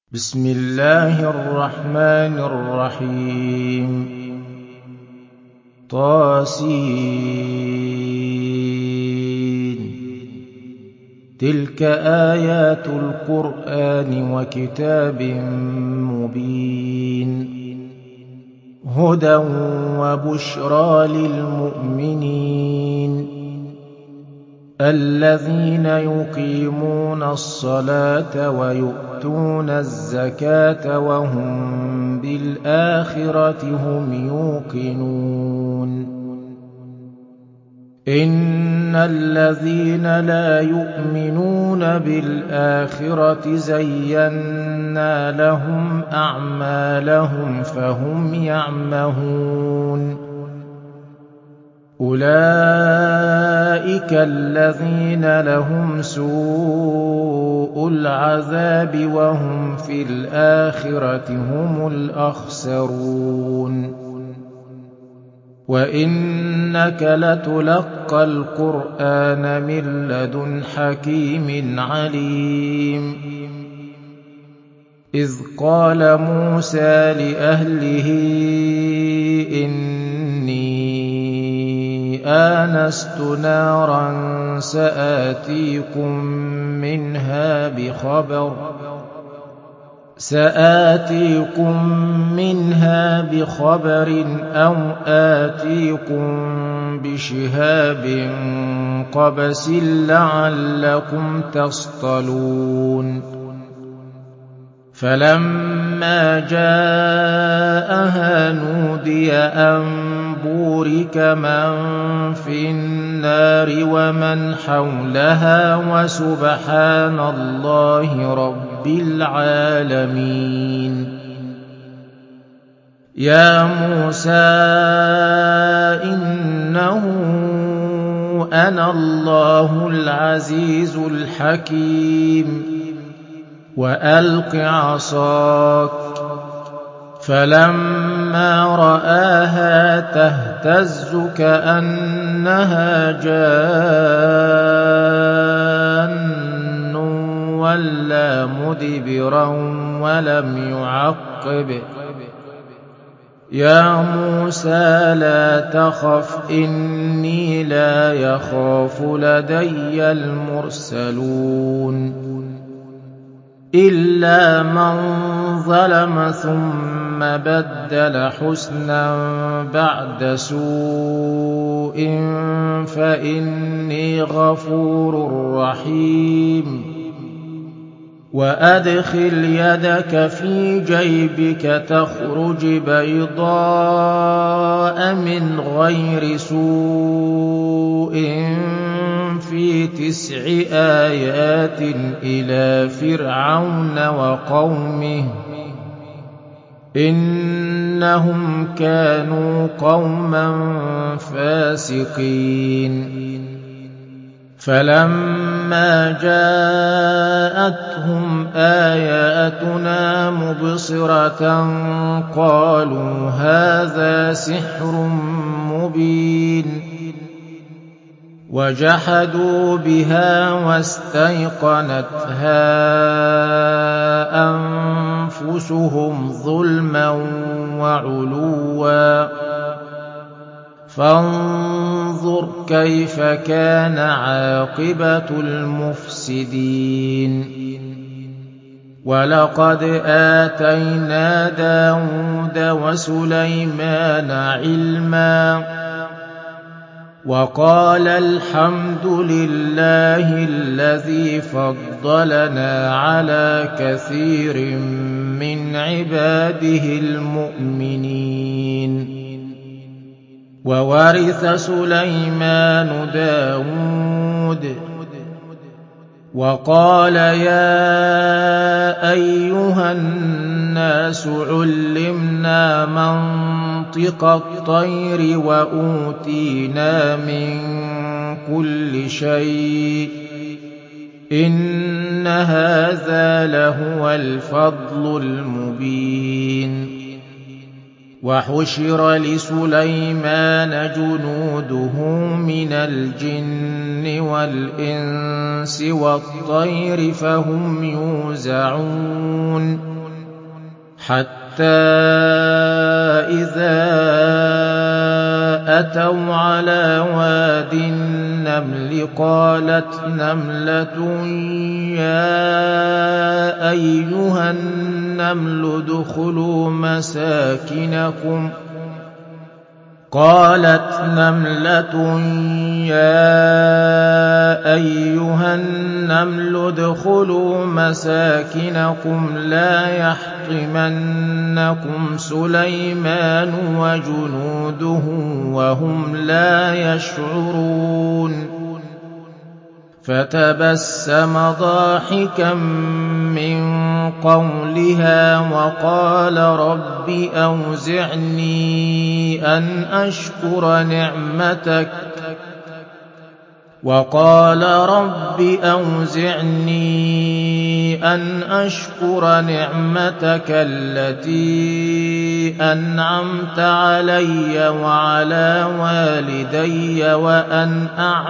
بسم الله الرحمن الرحيم طاسين تلك آيات القرآن وكتاب مبين هدى وبشرى للمؤمنين الذين يقيمون الصلاة ويؤتون الزكاة وهم بالآخرة هم يوقنون إن الذين لا يؤمنون بالآخرة زينا لهم أعمالهم فهم يعمهون أولئك الذين لهم سوء العذاب وهم في الآخرة هم الأخسرون وإنك لتلقى القرآن من لدن حكيم عليم إذ قال موسى لأهله إني آنست نارا سآتيكم منها بخبر أو آتيكم بشهاب قبس لعلكم تصطلون فلما جاءها نودي أن بورك من في النار ومن حولها وسبحان الله رب العالمين يا موسى إنه أنا الله العزيز الحكيم وألق عصاك فلما رآها تهتز كأنها جان ولا مدبرا ولم يعقب يا موسى لا تخف إني لا يخاف لدي المرسلون إلا من ظلم ثم بدل حسنا بعد سوء فإني غفور رحيم وأدخل يدك في جيبك تخرج بيضاء من غير سوء في 9 آيات إلى فرعون وقومه إنهم كانوا قوما فاسقين فلما جاءتهم آياتنا مبصرة قالوا هذا سحر مبين وجحدوا بها واستيقنتها أنفسهم ظلما وعلوا فانظر كيف كان عاقبة المفسدين ولقد آتينا داود وسليمان علما وقال الحمد لله الذي فضلنا على كثير من عباده المؤمنين وورث سليمان داود وقال يا أيها الناس علمنا منطق الطير وأوتينا من كل شيء إن هذا لهو الفضل المبين وحشر لسليمان جنوده من الجن والإنس والطير فهم يوزعون حتى إذا أتوا على واد النمل قالت نملة يا أيها النمل ادخلوا مساكنكم لا يحطمنكم سليمان وجنوده وهم لا يشعرون فتبسم ضاحكا من قولها وقال رب أوزعني أن أشكر نعمتك التي أنعمت علي وعلى والدي وأن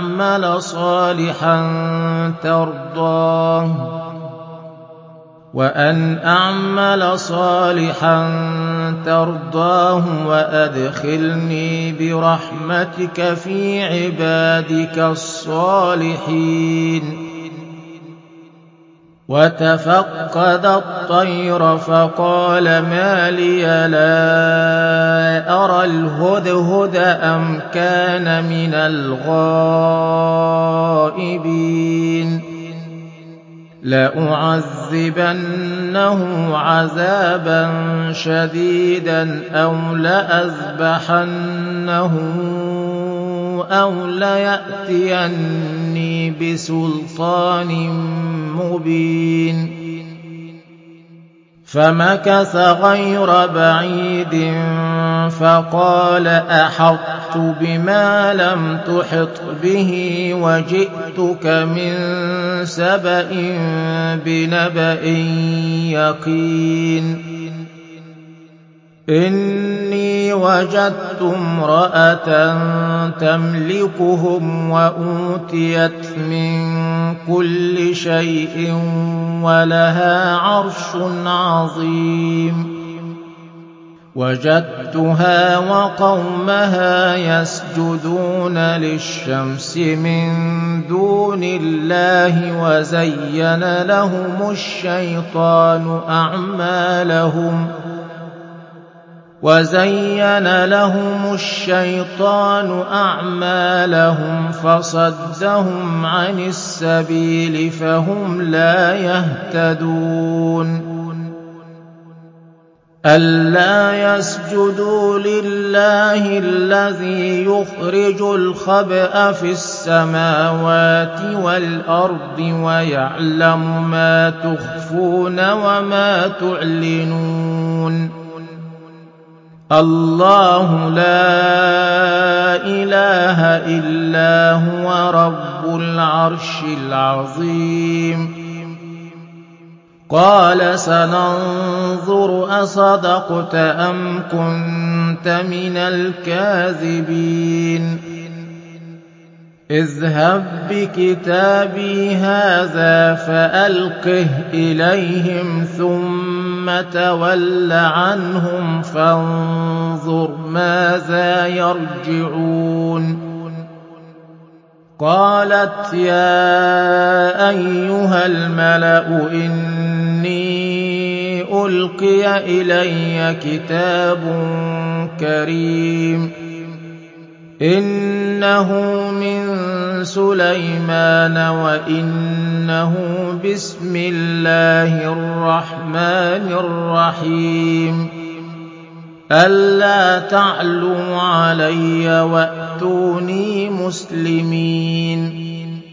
أعمل صالحا ترضاه وأدخلني برحمتك في عبادك الصالحين وتفقد الطير فقال ما لي لا أرى الهدهد أم كان من الغائبين لأعذبنه عذابا شديدا أو لأذبحنه أو ليأتيني بسلطان مبين فمكث غير بعيد فقال أحطت بما لم تحط به وجئتك من سبأ بنبأ يقين إني وجدت امرأة تملكهم وأوتيت من كل شيء ولها عرش عظيم وجدتها وقومها يسجدون للشمس من دون الله وزين لهم الشيطان أعمالهم فصدهم عن السبيل فهم لا يهتدون ألا يسجدوا لله الذي يخرج الخبأ في السماوات والأرض ويعلم ما تخفون وما تعلنون الله لا إله إلا هو رب العرش العظيم قال سننظر أصدقت أم كنت من الكاذبين اذهب بكتابي هذا فألقه إليهم ثم تول عنهم فانظر ماذا يرجعون قالت يا أيها الملأ إني ألقي إلي كتاب كريم إنه من سليمان وإنه بسم الله الرحمن الرحيم ألا تعلوا علي وأتوني مسلمين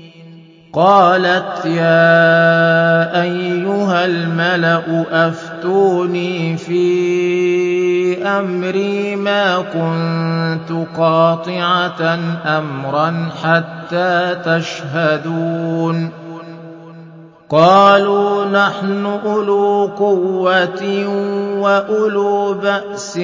قالت يا أيها الملأ أفتوني في أمري ما كنت قاطعة أمرا حتى تشهدون قالوا نحن أولو قوة وأولو بأس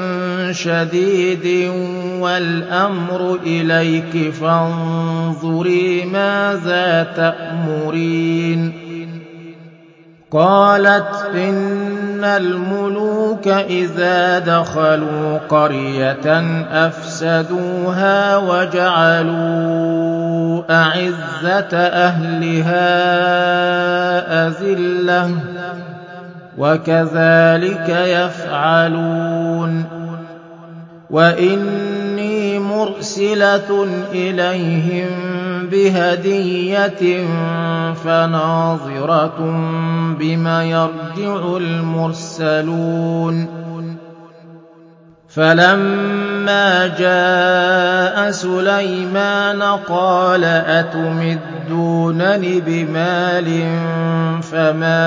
شديد والأمر إليك فانظري ماذا تأمرين قالت إن إِنَّ الْمُلُوكَ إِذَا دَخَلُوا قَرْيَةً أَفْسَدُوهَا وَجَعَلُوا أَعِزَّةَ أَهْلِهَا أَذِلَّةً ۖ وَكَذَٰلِكَ يَفْعَلُونَ وَإِنِّي مُرْسِلَةٌ إِلَيْهِم بِهَدِيَّةٍ فَنَاظِرَةٌ بِمَ يَرْجِعُ الْمُرْسَلُونَ فَلَمَّا جَاءَ سُلَيْمَانَ قَالَ أَتُمِدُّونَنِ بِمَالٍ فَمَا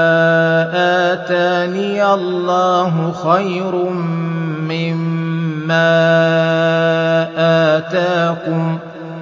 آتَانِيَ اللَّهُ خَيْرٌ مِّمَّا آتَاكُم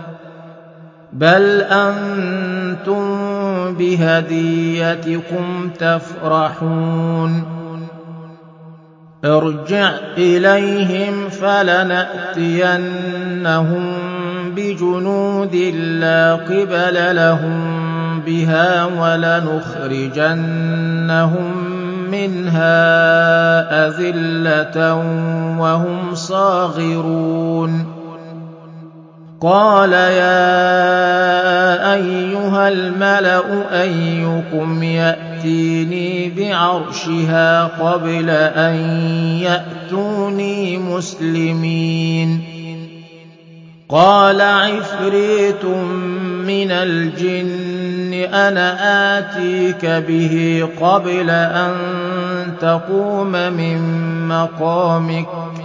بَلْ أَنتُم بِهَدِيَّتِكُمْ تَفْرَحُونَ ارْجِعْ إِلَيْهِمْ فَلَنَأْتِيَنَّهُم بِجُنُودٍ لَّا قِبَلَ لَهُم بِهَا وَلَنُخْرِجَنَّهُم مِّنْهَا أَذِلَّةً وَهُمْ صَاغِرُونَ قَالَ يَا أَيُّهَا الْمَلَأُ أَيُّكُمْ يَأْتِينِي بِعَرْشِهَا قَبْلَ أَن يَأْتُونِي مُسْلِمِينَ قَالَ عِفْرِيتٌ مِّنَ الْجِنِّ أَنَا آتِيكَ بِهِ قَبْلَ أَن تَقُومَ مِن مَّقَامِكَ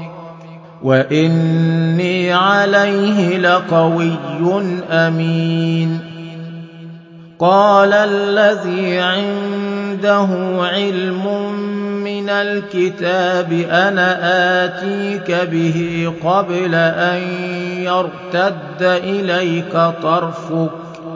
وَإِنِّي عَلَيْهِ لَقَوِيٌّ أَمِينٌ قَالَ الَّذِي عِندَهُ عِلْمٌ مِّنَ الْكِتَابِ أَنَا آتِيكَ بِهِ قَبْلَ أَن يَرْتَدَّ إِلَيْكَ طَرْفُكَ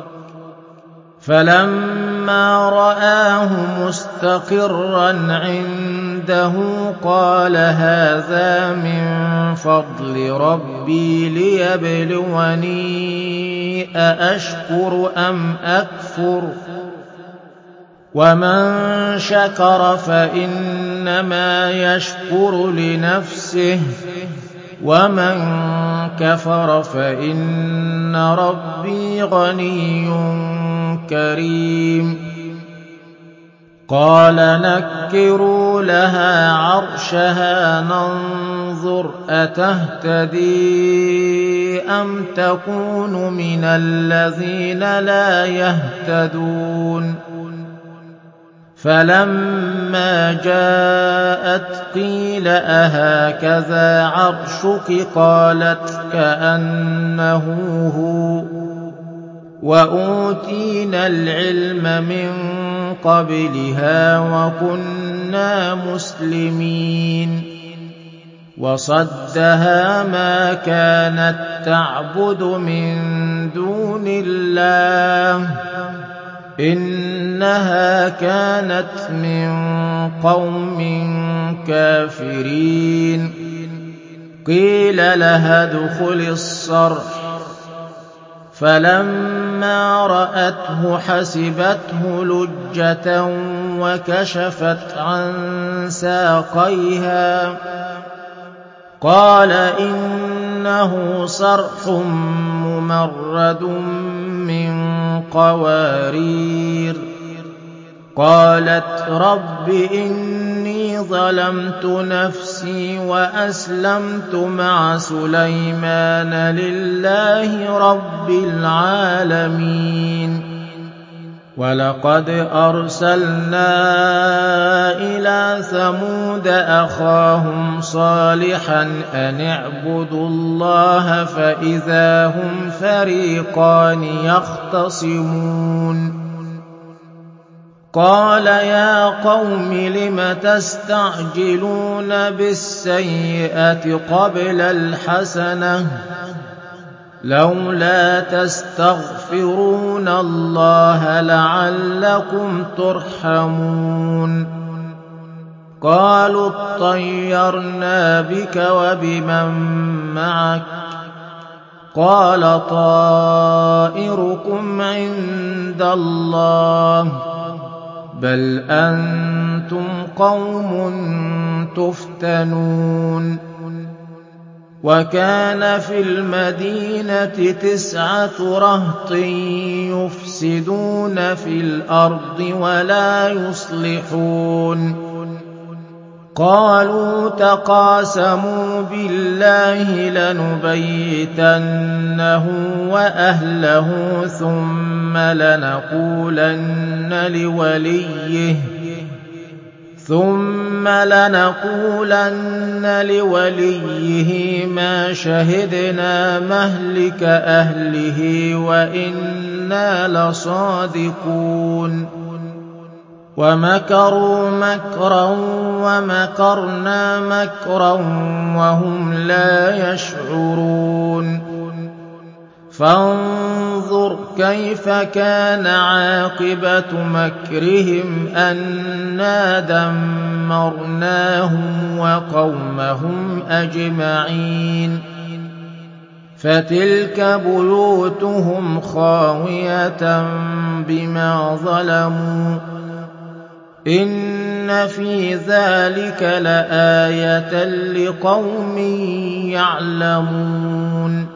فَلَمَّا رَآهُ مُسْتَقِرًّا عِندَهُ قَالَ هَٰذَا مِن فَضْلِ رَبِّي لِيَبْلُوَنِي أَأَشْكُرُ أَمْ أَكْفُرُ ۖ وَمَن شَكَرَ فَإِنَّمَا يَشْكُرُ لِنَفْسِهِ وَمَن كَفَرَ فَإِنَّ رَبِّي غَنِيٌّ كَرِيمٌ قَالَ نَكِّرُوا لَهَا عَرْشَهَا نَنظُرْ أَتَهْتَدِي أَمْ تَكُونُ مِنَ الَّذِينَ لَا يَهْتَدُونَ فَلَمَّا جَاءَتْ قِيلَ أَهَٰكَذَا عَرْشُكِ قَالَتْ كَأَنَّهُ هُوَ وَأُوتِينَا الْعِلْمَ مِن قَبْلِهَا وَكُنَّا مُسْلِمِينَ وَصَدَّهَا مَا كَانَت تَّعْبُدُ مِن دُونِ اللَّهِ إِنَّهَا كَانَتْ مِن قَوْمٍ كَافِرِينَ قِيلَ لَهَا ادْخُلِي الصَّرْحَ فَلَمَّا رَأَتْهُ حَسِبَتْهُ لُجَّةً وَكَشَفَتْ عَن سَاقَيْهَا قَالَ إِنَّهُ صَرْحٌ مُّمَرَّدٌ مِّن قَوَارِيرَ قَالَتْ رَبِّ إِنِّي ظَلَمْتُ نَفْسِي وَأَسْلَمْتُ مَعَ سُلَيْمَانَ لِلَّهِ رَبِّ الْعَالَمِينَ وَلَقَدْ أَرْسَلْنَا إِلَىٰ ثَمُودَ أَخَاهُمْ صَالِحًا أَنِ اعْبُدُوا اللَّهَ فَإِذَا هُمْ فَرِيقَانِ يَخْتَصِمُونَ قَالَ يَا قَوْمِ لِمَ تَسْتَعْجِلُونَ بِالسَّيِّئَةِ قَبْلَ الْحَسَنَةِ ۖ لَوْلَا تَسْتَغْفِرُونَ اللَّهَ لَعَلَّكُمْ تُرْحَمُونَ قَالُوا اطَّيَّرْنَا بِكَ وَبِمَن مَّعَكَ ۚ قَالَ طَائِرُكُمْ عِندَ اللَّهِ ۖ بَلْ أَنتُمْ قوم تفتنون وكان في المدينة 9 رهط يفسدون في الأرض ولا يصلحون قالوا تقاسموا بالله لنبيتنه وأهله ثم لنقولن لوليه ما شهدنا مهلك أهله وإنا لصادقون ومكروا مكرا ومكرنا مكرا وهم لا يشعرون فانظر كيف كان عاقبة مكرهم أنا دمرناهم وقومهم أجمعين فتلك بيوتهم خاوية بما ظلموا إن في ذلك لآية لقوم يعلمون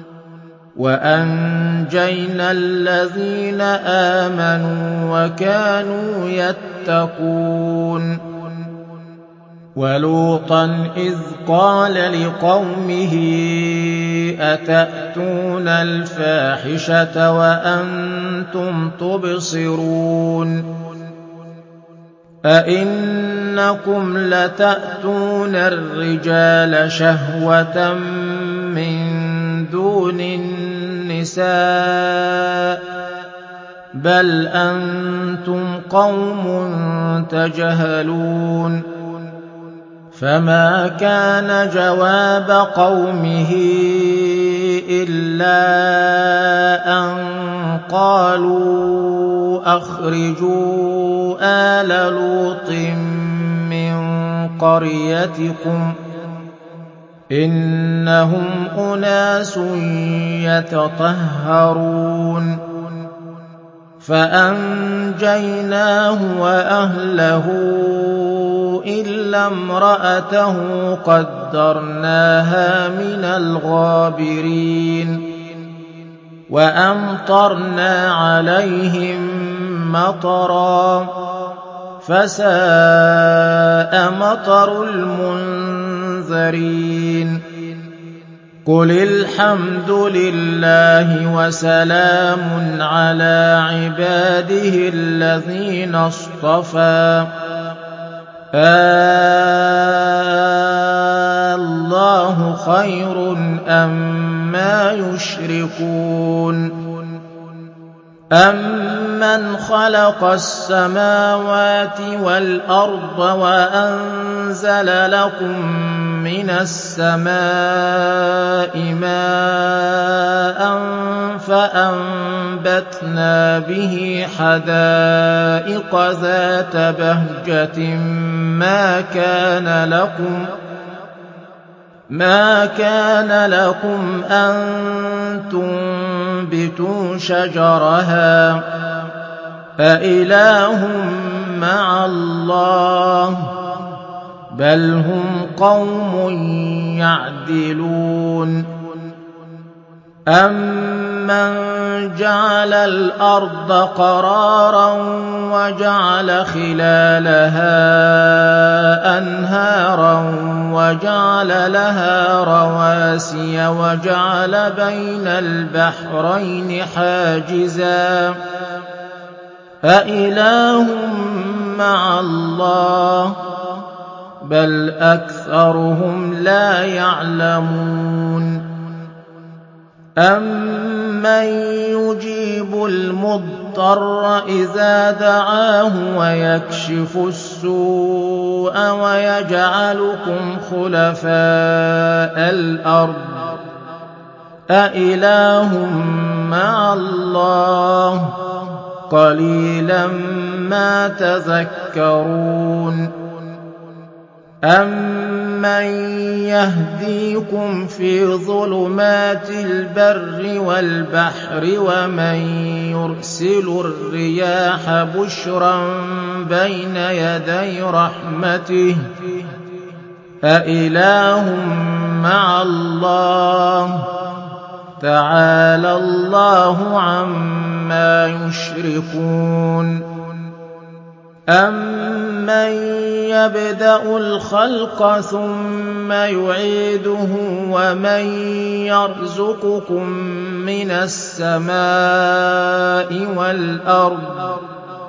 وأنجينا الذين آمنوا وكانوا يتقون ولوطا إذ قال لقومه أتأتون الفاحشة وأنتم تبصرون أئنكم لتأتون الرجال شهوة من دون النساء بل أنتم قوم تجهلون فما كان جواب قومه إلا أن قالوا أخرجوا آل لوط من قريتكم إنهم أناس يتطهرون فأنجيناه وأهله إلا امرأته قدرناها من الغابرين وأمطرنا عليهم مطرا فساء مطر المنذرين قل الحمد لله وسلام على عباده الذين اصطفى الله خير أما يشركون أمن خلق السماوات والأرض وأنزل لكم من السماء ماء فأنبتنا به حدائق ذات بهجة ما كان لكم أن تنبتوا شجرها أإله مع الله بل هم قوم يعدلون أمن جعل الأرض قرارا وجعل خلالها أنهارا وجعل لها رواسي وجعل بين البحرين حاجزا أإله مع الله بل أكثرهم لا يعلمون أمن يجيب المضطر إذا دعاه ويكشف السوء ويجعلكم خلفاء الأرض أإله مع الله قليلا ما تذكرون أمن يهديكم في ظلمات البر والبحر ومن يرسل الرياح بشرا بين يدي رحمته أإله مع الله تعالى الله عما يشركون أمن يبدأ الخلق ثم يعيده ومن يرزقكم من السماء والأرض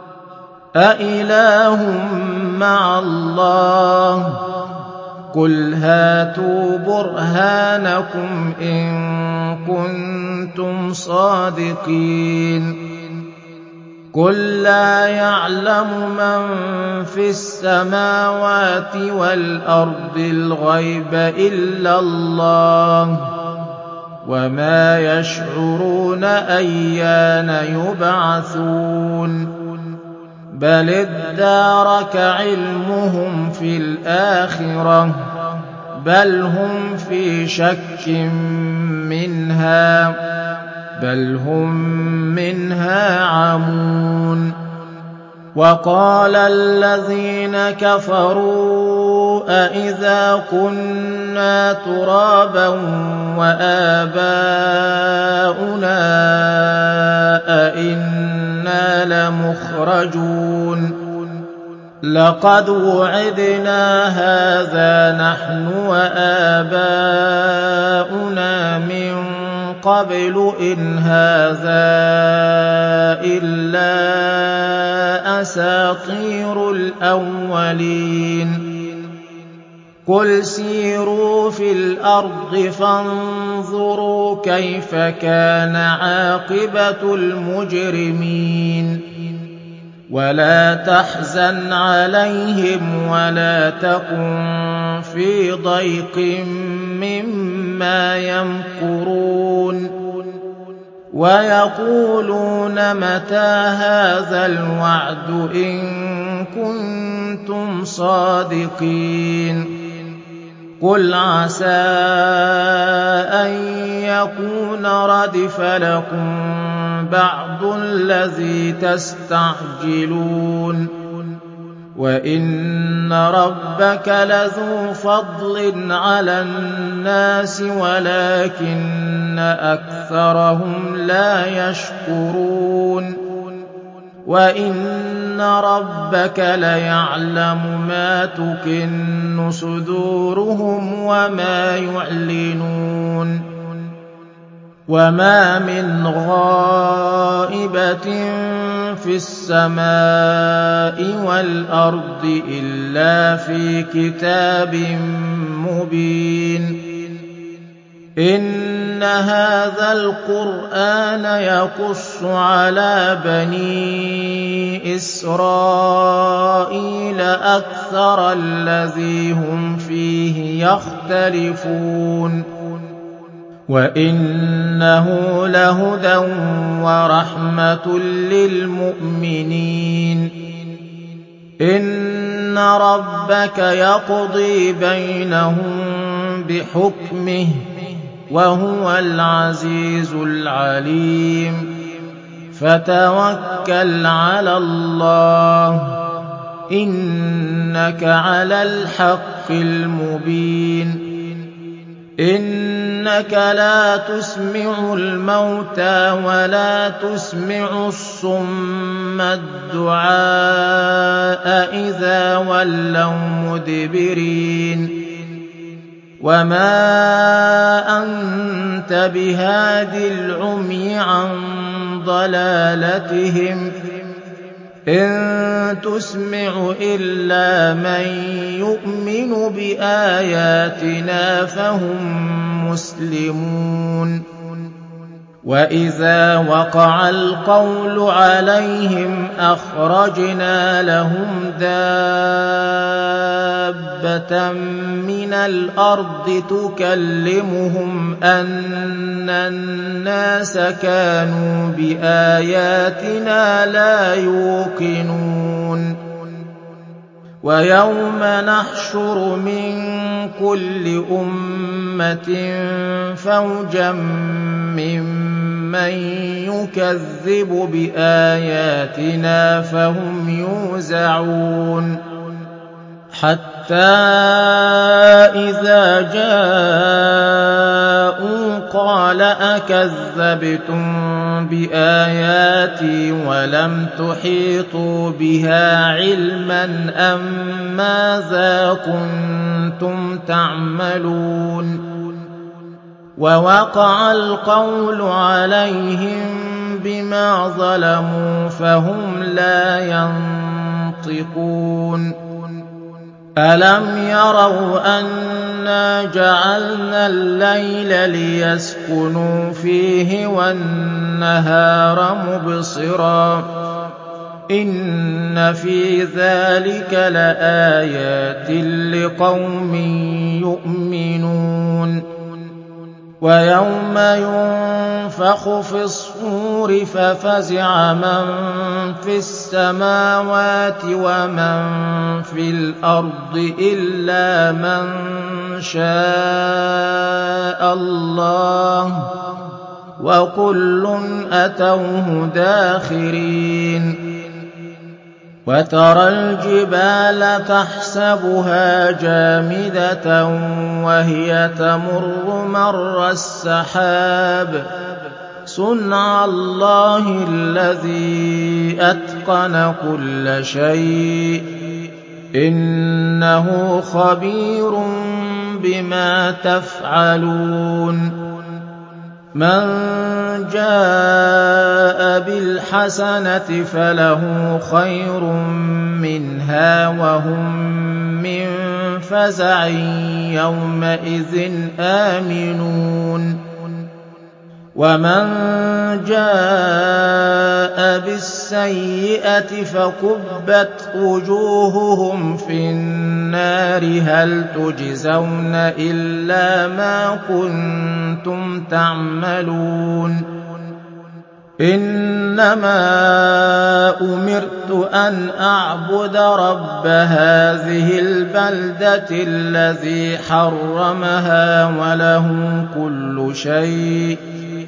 أإله مع الله قل هاتوا برهانكم إن كنتم صادقين قل لا يعلم من في السماوات والأرض الغيب إلا الله وما يشعرون أيان يبعثون بل ادارك علمهم في الآخرة بل هم في شك منها بل هم منها عمون وقال الذين كفروا أإذا كنا ترابا وآباؤنا أإنا لمخرجون لقد وعدنا هذا نحن وآباؤنا من قبل إن هذا إلا أساطير الأولين قل سيروا في الأرض فانظروا كيف كان عاقبة المجرمين ولا تحزن عليهم ولا تكن في ضيق مما يمكرون ويقولون متى هذا الوعد إن كنتم صادقين قل عسى أن يكون ردف لكم بعض الذي تستعجلون وإن ربك لذو فضل على الناس ولكن أكثرهم لا يشكرون وإن ربك ليعلم ما تكن صدورهم وما يعلنون وما من غائبة في السماء والأرض إلا في كتاب مبين إن هذا القرآن يقص على بني إسرائيل أكثر الذي هم فيه يختلفون وإنه لهدى ورحمة للمؤمنين إن ربك يقضي بينهم بحكمه وهو العزيز العليم فتوكل على الله إنك على الحق المبين إنك لا تسمع الموتى ولا تسمع الصم الدعاء إذا ولوا مدبرين وما أنت بهاد العمي عن ضلالتهم إن تسمع إلا من يؤمن بآياتنا فهم مسلمون وإذا وقع القول عليهم أخرجنا لهم دابة من الأرض تكلمهم أن الناس كانوا بآياتنا لا يوقنون ويوم نحشر من كل أمة فوجا ممن من يكذب بآياتنا فهم يوزعون حتى إذا جاءوا قال أكذبتم بآياتي ولم تحيطوا بها علما أم ماذا كنتم تعملون ووقع القول عليهم بما ظلموا فهم لا ينطقون ألم يروا أنا جعلنا الليل ليسكنوا فيه والنهار مبصرا إن في ذلك لآيات لقوم يؤمنون ويوم ينفخ في الصور ففزع من في السماوات ومن في الأرض إلا من شاء الله وكل أتوه داخرين وترى الجبال تحسبها جامدة وهي تمر مر السحاب صنع الله الذي أتقن كل شيء إنه خبير بما تفعلون من جاء بالحسنة فله خير منها وهم من فزع يومئذ آمنون ومن جاء بالسيئة فكبت وجوههم في النار هل تجزون إلا ما كنتم تعملون إنما أمرت أن أعبد رب هذه البلدة الذي حرمها وله كل شيء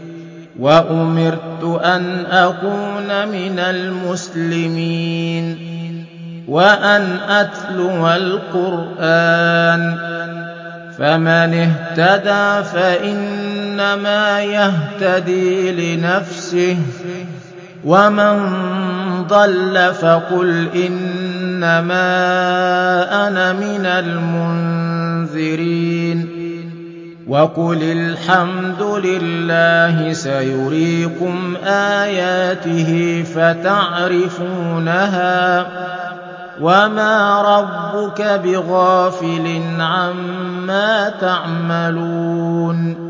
وأمرت أن أكون من المسلمين وأن أتلو القرآن فمن اهتدى فإنما يهتدي لنفسه ومن ضل فقل إنما أنا من المنذرين وقل الحمد لله سيريكم آياته فتعرفونها وما ربك بغافل عما تعملون